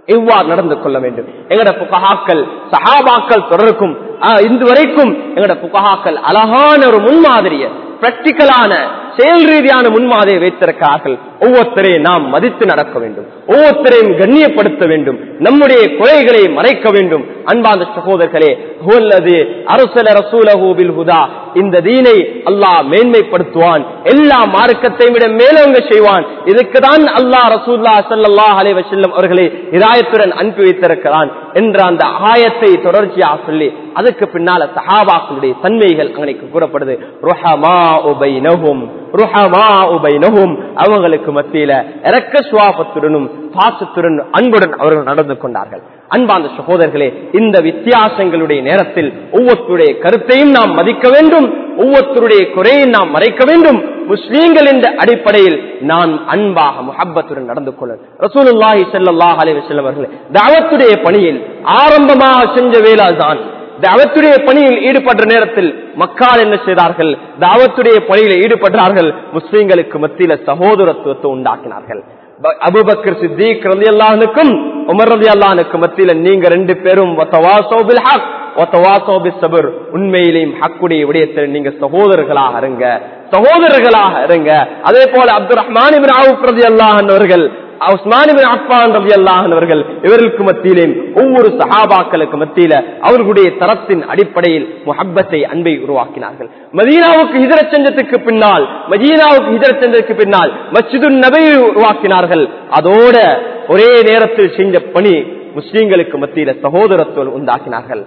[SPEAKER 1] எவ்வாறு நடந்து கொள்ள வேண்டும். எங்கட புகஹாக்கள் சஹாபாக்கள் தொடர்க்கும் இன்று வரைக்கும் எங்கட புகஹாக்கள் அழகான ஒரு முன்மாதிரிய பிராக்டிக்கலான செயல் ரீதியான முன்மாதிரியை வைத்திருக்கிறார்கள். ஒவ்வொருத்தரையும் நாம் மதித்து நடக்க வேண்டும், ஒவ்வொருத்தரையும் கண்ணியப்படுத்த வேண்டும், நம்முடைய குறைகளை மறைக்க வேண்டும். அன்பார்ந்த சகோதரர்களே, அரசல ரசூலஹு பில் ஹுதா, இந்த தீனை அல்லாஹ் மேன்மைப்படுத்துவான், எல்லா மார்க்கத்தை விட மேலோங்க செய்வான். இதுக்குதான் அல்லாஹ் ரசூலுல்லாஹி ஸல்லல்லாஹு அலைஹி வஸல்லம் அவர்களை ஹிதாயத்துடன் அனுப்பி வைத்திருக்கிறான் என்ற அந்த ஆயத்தை தொடர்ச்சியாக சொல்லி அதுக்கு பின்னால சஹாபாக்களுடைய தன்மைகள் அங்கே கூறப்படுது. ருஹமாஉ பைனஹும் ருஹமாஉ பைனஹும், அவங்களுக்கு மத்தியில இரக்க சுவாபத்துடனும் பாசத்துடன் அன்புடன் அவர்கள் நடந்து கொண்டார்கள். அன்பார்ந்த சகோதரர்களே, இந்த வித்தியாசங்களுடைய நேரத்தில் ஒவ்வொருத்தருடைய கருத்தையும் நாம் மதிக்க வேண்டும், ஒவ்வொருத்தருடைய குறையை நாம் மறைக்க வேண்டும். முஸ்லீம்கள் என்ற அடிப்படையில் நான் அன்பாக முஹப்பத்துடன் நடந்து கொள்ள. ரசூலுல்லாஹி ஸல்லல்லாஹு அலைஹி வஸல்லம் அவர்கள் தஅவத்துடைய பணியில் ஆரம்பமாக செஞ்ச வேலைதான். தாவத்துடைய பணியில் ஈடுபட்ட நேரத்தில் மக்கள் என்ன செய்தார்கள்? தாவத்துடைய பணியில் ஈடுபட்டார்கள். முஸ்லிம்களுக்கு மத்தியில சகோதரத்துவத்தை உண்டாக்கினார்கள். அபூபக்கர் சித்திக் ரலியல்லாஹு அன்ஹுக்கும் உமர் ரலியல்லாஹு அன்ஹுக்கும் மத்தியில நீங்க ரெண்டு பேரும் வதவாஸோ பில் ஹக் வதவாஸோ பிஸ் ஸப்ர், உண்மையிலேயும் ஹக்குடைய விடயத்தில் நீங்க சகோதரர்களாக இருங்க, சகோதரர்களாக இருங்க. அதே போல அப்துர் ரஹ்மான் இப்னு அவுஃப் ரலியல்லாஹு அன்ஹு அவர்கள், உஸ்மான் இப்னு அஃபான் ரலியல்லாஹு அன்ஹு அவர்கள், இவர்களுக்கு மத்தியிலே ஒவ்வொரு சஹாபாக்களுக்கு மத்தியில அவர்களுடைய தரத்தின் அடிப்படையில் முஹப்பத்தை அன்பை உருவாக்கினார்கள். மதீனாவுக்கு ஹிஜ்ரத் செஞ்சதுக்கு பின்னால் மதீனாவுக்கு ஹிஜ்ரத் செஞ்சதுக்கு பின்னால் மஸ்ஜிதுன் நபவியை உருவாக்கினார்கள். அதோட ஒரே நேரத்தில் செஞ்ச பணி முஸ்லிம்களுக்கு மத்தியில சகோதரத்துவம் உண்டாக்கினார்கள்.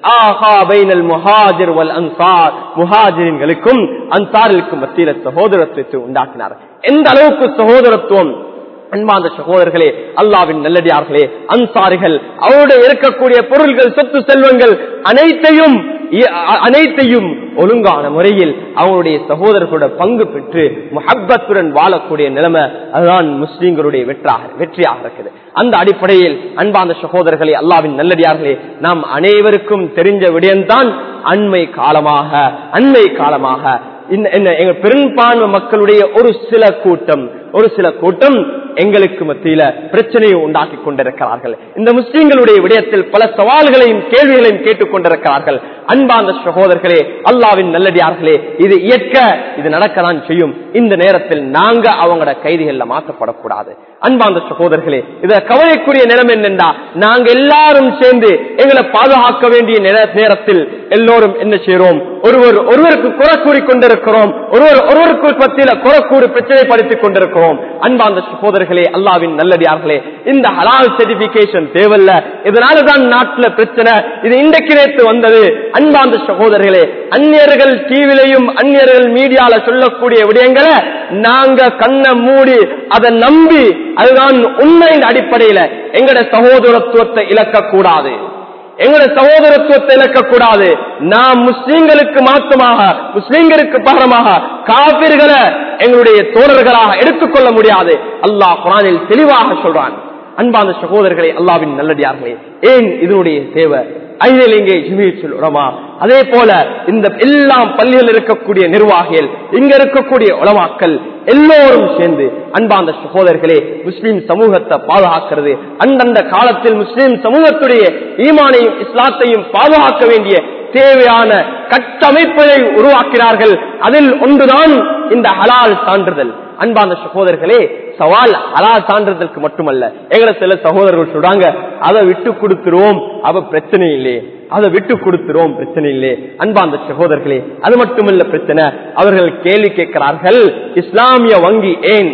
[SPEAKER 1] முஹாஜிர்களுக்கும் அன்சாரிகளுக்கும் மத்தியில சகோதரத்துவத்தை உண்டாக்கினார். எந்த அளவுக்கு சகோதரத்துவம்? அன்பார்ந்த சகோதரர்களே, அல்லாஹ்வின் நல்லடியார்களே, அன்சாரிகள் அவருடைய இருக்கக்கூடிய பொருள்கள், சொத்து செல்வங்கள் அனைத்தையும் அனைத்தையும் ஒழுங்கான முறையில் அவருடைய சகோதரர்களோட பங்கு பெற்று முஹப்பத்துடன் வாழக்கூடிய நிலைமை அதுதான் முஸ்லிம்களுடைய வெற்றாக வெற்றியாக இருக்குது. அந்த அடிப்படையில் அன்பார்ந்த சகோதரர்களே, அல்லாஹ்வின் நல்லடியார்களே, நாம் அனைவருக்கும் தெரிஞ்ச விடயம்தான் அண்மை காலமாக அண்மை காலமாக எங்க பெரும்பான்மை மக்களுடைய ஒரு சில கூட்டம் ஒரு சில கூட்டம் எங்களுக்கு மத்தியில பிரச்சனையை உண்டாக்கி கொண்டிருக்கிறார்கள். இந்த முஸ்லிம்களுடைய விடயத்தில் பல சவால்களையும் கேள்விகளையும் கேட்டுக் கொண்டிருக்கிறார்கள். அன்பார்ந்த சகோதரர்களே, அல்லாஹ்வின் நல்லடியார்களே, இது இயற்க, இது நடக்கதான் செய்யும். இந்த நேரத்தில் நாங்க அவங்களோட கைதிகள்ல மாற்றப்படக்கூடாது. அன்பார்ந்த சகோதரர்களே, இத கவலைக்குரிய நிலைமை என்னென்றா, நாங்க எல்லாரும் சேர்ந்து எங்களை பாதுகாக்க வேண்டிய நேரத்தில் எல்லோரும் என்ன செய்யறோம்? ஒருவர் ஒருவருக்கு குறை கூறிக்கொண்டிருக்கிறோம், ஒருவர் ஒருவருக்கு மத்தியில குறை கூறி பிரச்சனைப்படுத்திக் கொண்டிருக்கிறோம். அன்பார்ந்த சகோதரர்களே, அல்லாஹ்வின் நல்லடியார்களே, இந்த ஹலால் சர்டிபிகேஷன் தேவையில்ல, இதனாலதான் நாட்டுல பிரச்சனை, இது இன்றைக்கு நேற்று வந்தது. அன்பார்ந்த சகோதரர்களே, அந்நியர்கள் டிவிலையும் அந்நியர்கள் மீடியால சொல்லக்கூடிய விடயங்களை நாங்க கண்ணை மூடி அதை நம்பி அதுதான் உண்மையின் அடிப்படையில எங்கட சகோதரத்துவத்தை இழக்கக்கூடாது, எங்களுடைய சகோதரத்துவத்தை இழக்கக்கூடாது. நாம் முஸ்லிம்களுக்கு மாற்றமாக, முஸ்லிம்களுக்கு பகரமாக காபிர்களை எங்களுடைய தோழர்களாக எடுத்துக்கொள்ள முடியாது. அல்லாஹ் குர்ஆனில் தெளிவாக சொல்றான். அன்பான சகோதரர்களே, அல்லாஹ்வின் நல்லடியார்களே, ஏன் இதனுடைய தேவை? ஐநேலிங்கே ஜுமீத்துல் உலமா, அதே போல இந்த எல்லாம் பள்ளியில் இருக்கக்கூடிய நிர்வாகிகள், இங்க இருக்கக்கூடிய உலமாக்கள் எல்லோரும் சேர்ந்து அன்பார்ந்த சகோதரர்களே, முஸ்லிம் சமூகத்தை பாதுகாக்கிறது. அந்தந்த காலத்தில் முஸ்லிம் சமூகத்துடைய ஈமானையும் இஸ்லாத்தையும் பாதுகாக்க வேண்டிய தேவையான கட்டமைப்பை உருவாக்கினார்கள். அதில் ஒன்றுதான் இந்த ஹலால் சான்றிதழ். அன்பார்ந்த சகோதரர்களே, சவால் ஹலால் சான்றிதழுக்கு மட்டுமல்ல. எங்களை சில சகோதரர்கள் சொல்றாங்க, அதை விட்டு கொடுத்துருவோம், அவ பிரச்சனை இல்லையே, அதை விட்டு கொடுத்துருவோம், பிரச்சனை இல்லையே. அன்பார்ந்த சகோதரர்களே, அது மட்டுமல்ல பிரச்சனை. அவர்கள் கேள்வி கேட்கிறார்கள், இஸ்லாமிய வங்கி ஏன்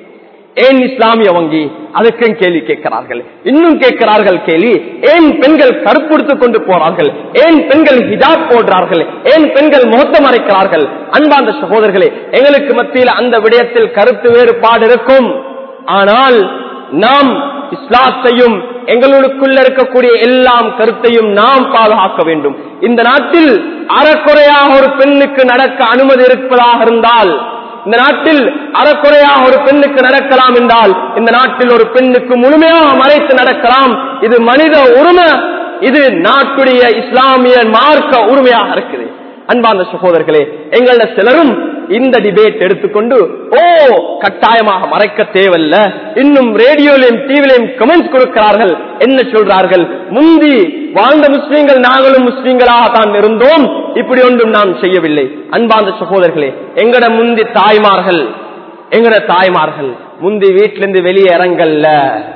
[SPEAKER 1] ஏன் இஸ்லாமிய வங்கி? அதுக்கும் கேள்வி கேட்கிறார்கள். இன்னும் கேட்கிறார்கள் கேள்வி, ஏன் பெண்கள் கருப்புடுத்துக் கொண்டு போறார்கள்? ஏன் பெண்கள் ஹிஜாப் போடுறார்கள்? ஏன் பெண்கள் முகத்தை மறைக்கிறார்கள்? அன்பார்ந்த சகோதரர்களே, எங்களுக்கு மத்தியில் அந்த விடயத்தில் கருத்து வேறுபாடு இருக்கும். ஆனால் நாம் இஸ்லாத்தையும் எங்களுக்குள்ள இருக்கக்கூடிய எல்லாம் கருத்தையும் நாம் பாதுகாக்க வேண்டும். இந்த நாட்டில் அறக்குறையாக ஒரு பெண்ணுக்கு நடக்க அனுமதி இருப்பதாக இருந்தால், இந்த நாட்டில் அறக்குறையாக ஒரு பெண்ணுக்கு நடக்கலாம் என்றால், இந்த நாட்டில் ஒரு பெண்ணுக்கு முழுமையாக மறைத்து நடக்கலாம். இது மனித உரிமை, இது நாட்டுடைய இஸ்லாமிய மார்க்க உரிமையாக இருக்குது. அன்பார்ந்த சகோதரர்களே, எங்கள சிலரும் இந்த டிபேட் எடுத்துக்கொண்டு, ஓ கட்டாயமாக மறைக்க தேவையில்ல. இன்னும் ரேடியோலையும் டிவிலையும் கமெண்ட்ஸ் கொடுக்கிறார்கள். என்ன சொல்றார்கள்? முந்தி வாழ்ந்த முஸ்லீம்கள் நாங்களும் முஸ்லீம்களாக தான் இருந்தோம், இப்படி ஒன்றும் நாம் செய்யவில்லை. அன்பார்ந்த சகோதரர்களே, எங்கட முந்தி தாய்மார்கள் எங்கட தாய்மார்கள் முந்தி வீட்டிலிருந்து வெளியே இறங்கல்ல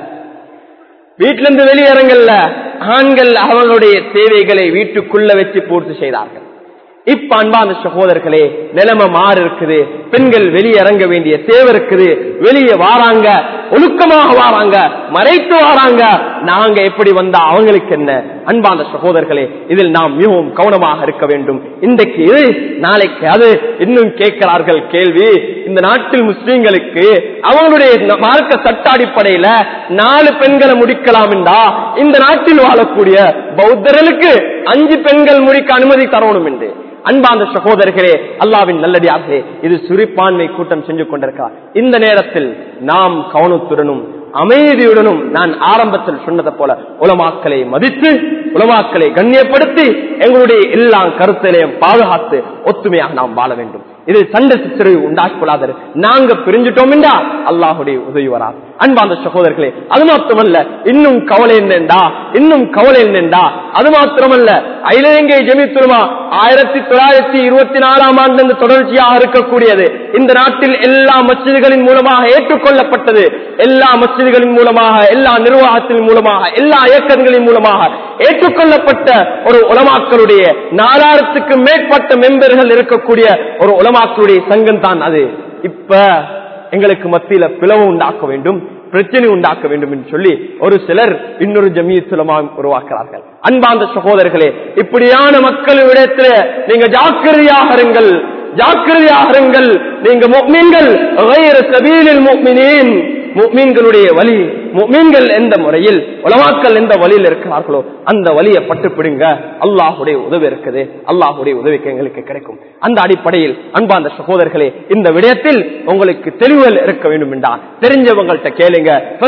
[SPEAKER 1] வீட்டிலிருந்து வெளியே இறங்கல்ல ஆண்கள் அவர்களுடைய தேவைகளை வீட்டுக்குள்ள வச்சு பூர்த்தி செய்தார்கள். இப்ப அன்பான சகோதரர்களே, நிலைமை மாறி இருக்குது. பெண்கள் வெளியே இறங்க வேண்டிய தேவை இருக்குது. வெளியே வாராங்க, ஒழுக்கமாக வாராங்க, மறைத்து வாராங்க. நாங்க எப்படி வந்தா அவங்களுக்கு என்ன? அன்பான சகோதரர்களே, இதில் நாம் மிகவும் கவனமாக இருக்க வேண்டும். இன்றைக்கு இது, நாளைக்கு அது. இன்னும் கேட்கிறார்கள் கேள்வி, இந்த நாட்டில் முஸ்லீம்களுக்கு அவங்களுடைய மார்க்க சட்ட அடிப்படையில நாலு பெண்களை முடிக்கலாம் என்றா இந்த நாட்டில் வாழக்கூடிய பௌத்தர்களுக்கு அஞ்சு பெண்கள் முடிக்க அனுமதி தரணும் என்று. அன்பார்ந்த சகோதரர்களே, அல்லாவின் நல்லடியார்களே, இது சிறுபான்மை கூட்டம் செஞ்சு கொண்டிருக்கிறார். இந்த நேரத்தில் நாம் கவனத்துடனும் அமைதியுடனும் நான் ஆரம்பத்தில் சொன்னதை போல உலமாக்களை மதித்து உலமாக்களை கண்ணியப்படுத்தி எங்களுடைய எல்லா கருத்திலையும் பாதுகாத்து ஒத்துமையாக நாம் வாழ வேண்டும். இது சண்டை சித்திரை உண்டாக்கொள்ளாத நாங்க பிரிஞ்சுட்டோம் என்றா அல்லாஹுடைய உதவி வராது. அன்பார்ந்த சகோதரர்களே, அது மாத்திரமல்ல, இன்னும் கவலை என்னண்டா இன்னும் கவலை என்னண்டா அது மாத்திரமல்ல, அகிலங்கை ஜெமித்துலமா ஆயிரத்தி தொள்ளாயிரத்தி இருபத்தி நாலாம் ஆண்டு தொடர்ச்சியாக இருக்கக்கூடியது. இந்த நாட்டில் எல்லா மஸ்ஜிதுகளின் மூலமாக ஏற்றுக்கொள்ளப்பட்டது. எல்லா மஸ்ஜிதுகளின் மூலமாக, எல்லா நிர்வாகத்தின் மூலமாக, எல்லா இயக்கங்களின் மூலமாக ஏற்றுக்கொள்ளப்பட்ட ஒரு உலமாக்களுடைய நாலாயிரத்துக்கு மேற்பட்ட மெம்பர்கள் இருக்கக்கூடிய ஒரு உலமாக்களுடைய சங்கம் தான் அது. இப்ப எங்களுக்கு மத்தியில பிளவு உண்டாக்க வேண்டும், பிரச்சனை உண்டாக்க வேண்டும் என்று சொல்லி ஒரு சிலர் இன்னொரு ஜமீயத் உலமா உருவாக்குறார்கள். அன்பார்ந்த சகோதரர்களே, இப்படியான மக்களிடத்தில் நீங்க ஜாக்கிரதையாக இருங்கள், ஜாக்கிரதையாக இருங்கள். நீங்க முஃமின்கள் غير سبيل المؤمنين, முஃமின்களுடைய வழி, முஃமின்கள் எந்த முறையில், உலமாக்கள் எந்த வழியில் இருக்கிறார்களோ அந்த வழியை பட்டுப்பிடுங்க. அல்லாஹுடைய உதவி இருக்குது, அல்லாஹுடைய உதவிக்கு எங்களுக்கு கிடைக்கும். அந்த அடிப்படையில் அன்பார்ந்த சகோதரர்களே, இந்த விடயத்தில் உங்களுக்கு தெளிவுகள் இருக்க வேண்டும் என்றால் தெரிஞ்சவங்கள்ட்ட கேளுங்க.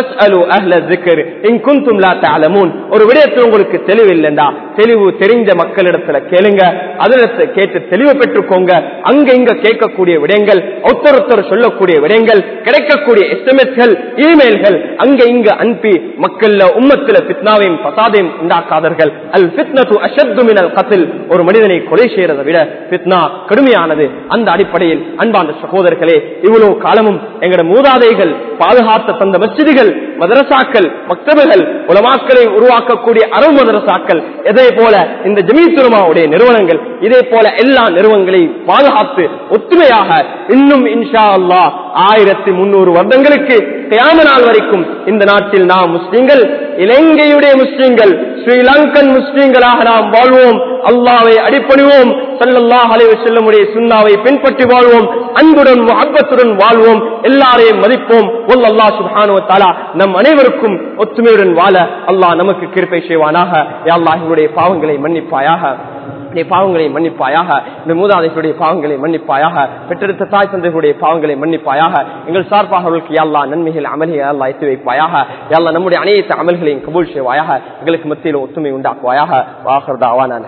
[SPEAKER 1] ஒரு விடயத்தில் உங்களுக்கு தெளிவு இல்லைண்டா தெளிவு தெரிஞ்ச மக்களிடத்துல கேளுங்க, அதிலிருந்து கேட்டு தெளிவு பெற்றுக்கோங்க. அங்க இங்க கேட்கக்கூடிய விடயங்கள், ஒருத்தர் சொல்லக்கூடிய விடயங்கள், கிடைக்கக்கூடிய எஸ்எம்எஸ்கள், இமெயில்கள் அங்க இங்க அனுப்பி மக்கள் உம்மத்தில ஃபித்னாவையும் பசாதையும் உண்டாக்காதீர்கள். அல் ஃபித்னது அஷத்து மினல் கத்ல், ஒரு மனிதனை கொலை செய்யறதை விட ஃபித்னா கடுமையானது. அந்த அடிப்படையில் அன்பார்ந்த சகோதரர்களே, இவ்வளவு காலமும் எங்களுடைய மூதாதைகள் பாதுகாத்த தந்த மஸ்ஜிதுகள், மதரசாக்கள், மக்தபுகள், உலமாக்களை உருவாக்கக்கூடிய அரபு மதரசாக்கள், இதே போல இந்த ஜமீஅத் உலமாவுடைய நிறுவனங்கள், இதே போல எல்லா நிறுவனங்களையும் பாதுகாத்து ஒத்துமையாக இன்னும் இன்ஷா அல்லாஹ் ஆயிரத்தி முன்னூறு வருடங்களுக்கு கியாம நாள் வரைக்கும் இந்த நாட்டில் நாம் முஸ்லிம்கள், இலங்கையுடைய முஸ்லிம்கள், ஸ்ரீலங்கன் முஸ்லிம்களாக நாம் வாழ்வோம். அல்லாஹ்வை அடிபணிவோம், ஸல்லல்லாஹு அலைஹி வஸல்லம் உடைய சுன்னாவை பின்பற்றி வாழ்வோம், அன்புடன் முஹப்பத்துடன் வாழ்வோம், எல்லாரையும் மதிப்போம். வல்லல்லாஹு சுப்ஹானஹு வ தஆலா நம் அனைவருக்கும் ஒற்றுமையுடன் வாழ அல்லாஹ் நமக்கு கிருபை செய்வானாக. யா அல்லாஹ் எங்களுடைய பாவங்களை மன்னிப்பாயாக, பாவங்களை மன்னிப்பாயாக, இந்த மூதாதைகளுடைய பாவங்களை மன்னிப்பாயாக, பெற்றெடுத்த தாய் தந்தைகளுடைய பாவங்களை மன்னிப்பாயாக. எங்கள் சார்பாக அவர்களுக்கு யா அல்லாஹ் நன்மைகள் அமலை யா அல்லாஹ் எத்தி வைப்பாயாக. யா அல்லாஹ் நம்முடைய அனைத்து அமல்களையும் கபூல் செய்வாயாக. எங்களுக்கு மத்தியில் ஒற்றுமை உண்டாக்குவாயாக. வாஹர் தாவானா